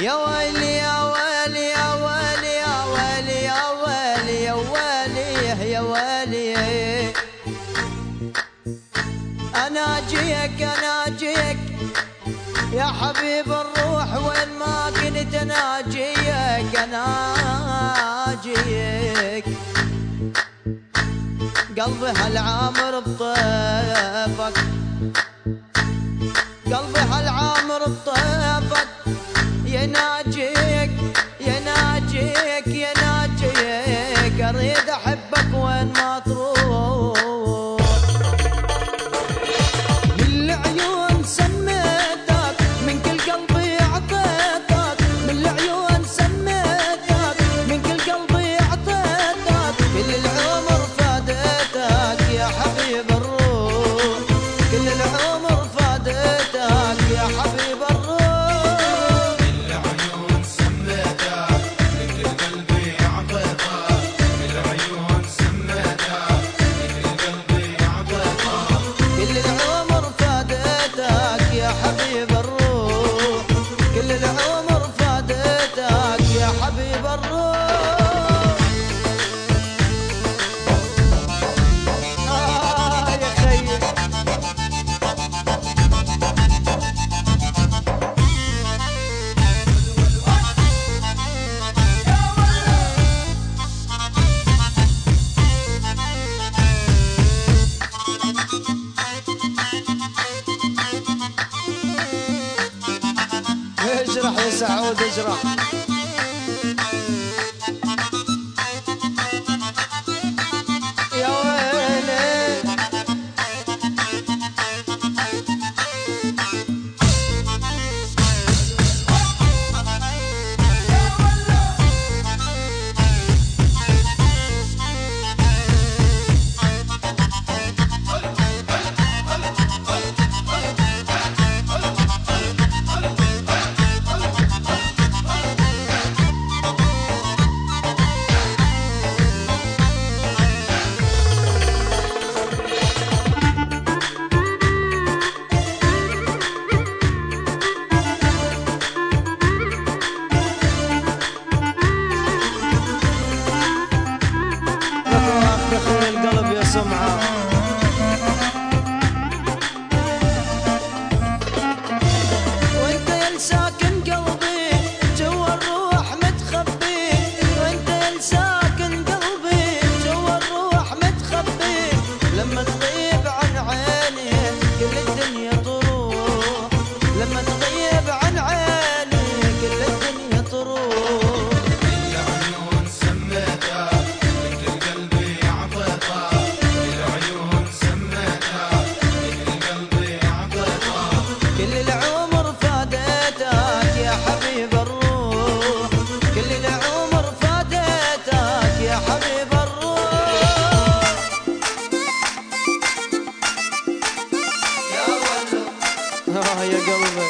يا ويلي يا ويلي يا ويلي يا ويلي يا ويلي يا ويلي يا ويلي، أنا أجيك أنا أجيك يا حبيب الروح، وين ما كنت أنا أجيك أنا أجيك. قلبي هالعامر بطيفك، قلبي هالعامر بطيفك، يناجيك يناجيك يناجيك، أريد أحبك وين ما تروح. من العيون سميتك، من كل قلبي أعطيتك، من العيون سميتك، من كل قلبي أعطيتك، كل العمر فاديتك يا حبيب الروح، كل العمر فاديتك يا حبيب الروح. حبيب الروح كل العمر فاديتك يا حبيب الروح. يا خيي اجرح يا سعود اجرح. يا ويلي دخل القلب يا سمعة. وانت يا ساكن قلبي جوا الروح متخبي، وانت يا ساكن قلبي جوا الروح متخبي، لما تغيب عن عيني كل الدنيا تروح، لما تغيب عن عيني كل الدنيا تروح. كل العمر فاديتك يا حبيب الروح، كل العمر فاديتك يا حبيب الروح. يا ولو يا قلبي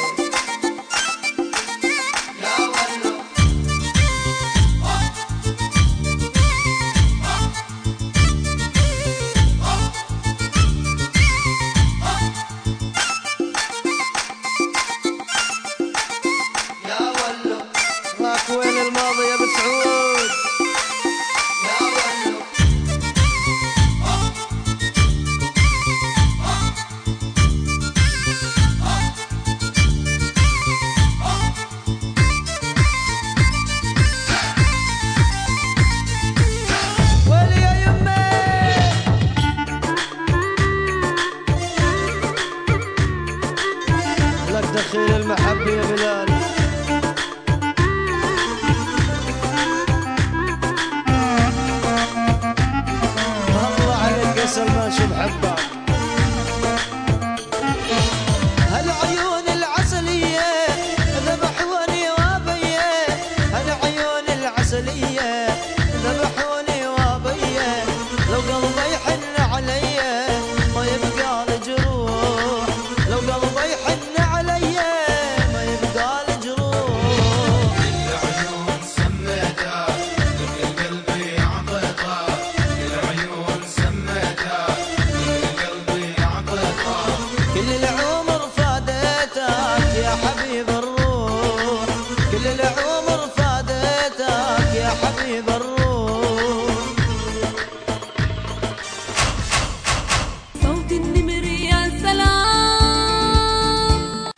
يا ولو. راك وين الماضي يا ابو سعود؟ يا ولو ويلي يا يمي. لك دخيل المحبة يا بلال. سلمان شو بحبك. هالعيون العسلية ذبحوني وابية، هالعيون العسلية ذبحوني وابية، لو قلبي يحن عليا ما يبقى له جروح، لو قلبي يحن عليا ما يبقى له كل العمر فادتك يا حبيب الروح. صوت